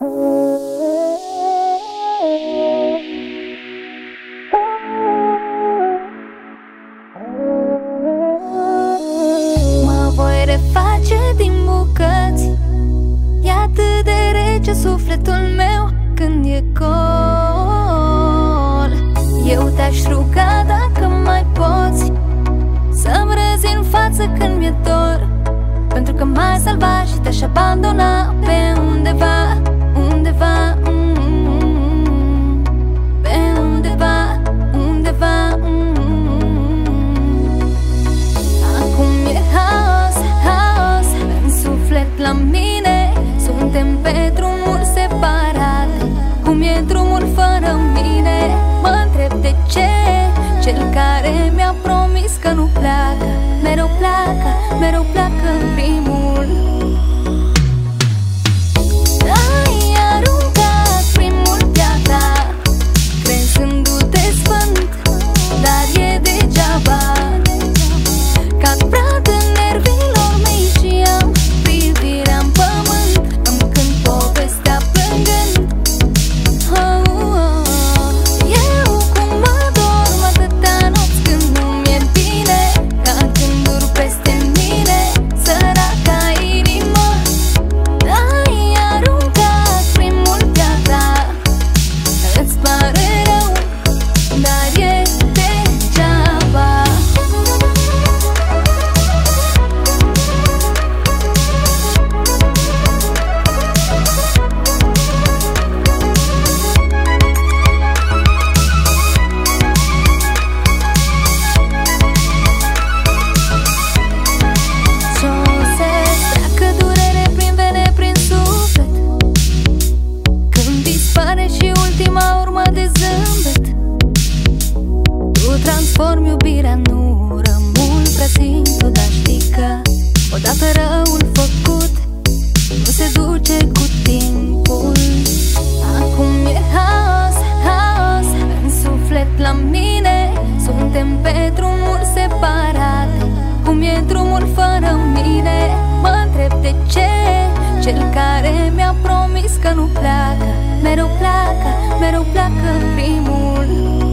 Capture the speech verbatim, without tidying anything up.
Mă voi reface din bucăți. E atât de rece sufletul meu când e gol. Eu te-aș ruga dacă mai poți să-mi răzi în față când mi-e dor, pentru că m-ai salvat și te-aș abandona pe undeva, undeva, mm, pe undeva, undeva, mm. Acum e haos, haos în suflet la mine. Suntem pe drumuri separate. Cum e drumul fără mine? Mă întreb de ce cel care mi-a promis că nu pleacă mereu pleacă, mereu pleacă în primul. Ai aruncat primul piatra, crezându-te sfânt, dar e degeaba. Cad prad în nervilor mei și am privirea în pământ. Îmi cânt povestea plângând. Oh, oh. Eu cum mă dorm atâtea nopți când nu mi-e bine, ca gânduri peste mine, săraca inimă. Ai aruncat primul piatra, îți pare rău, dar e degeaba. Sosesc, treacă durere prin vene, prin suflet, când dispare și ultima urmă de zâmbet. Tu transformi iubirea în ură mult prea simplu, dar știi că odată răul făcut nu se duce cu timpul. Acum e haos, haos în suflet la mine. Suntem pe drumuri separate. Cum e drumul fără mine? Mă întreb de ce cel care mi-a promis că nu pleacă mereu pleacă, mereu pleacă în primul.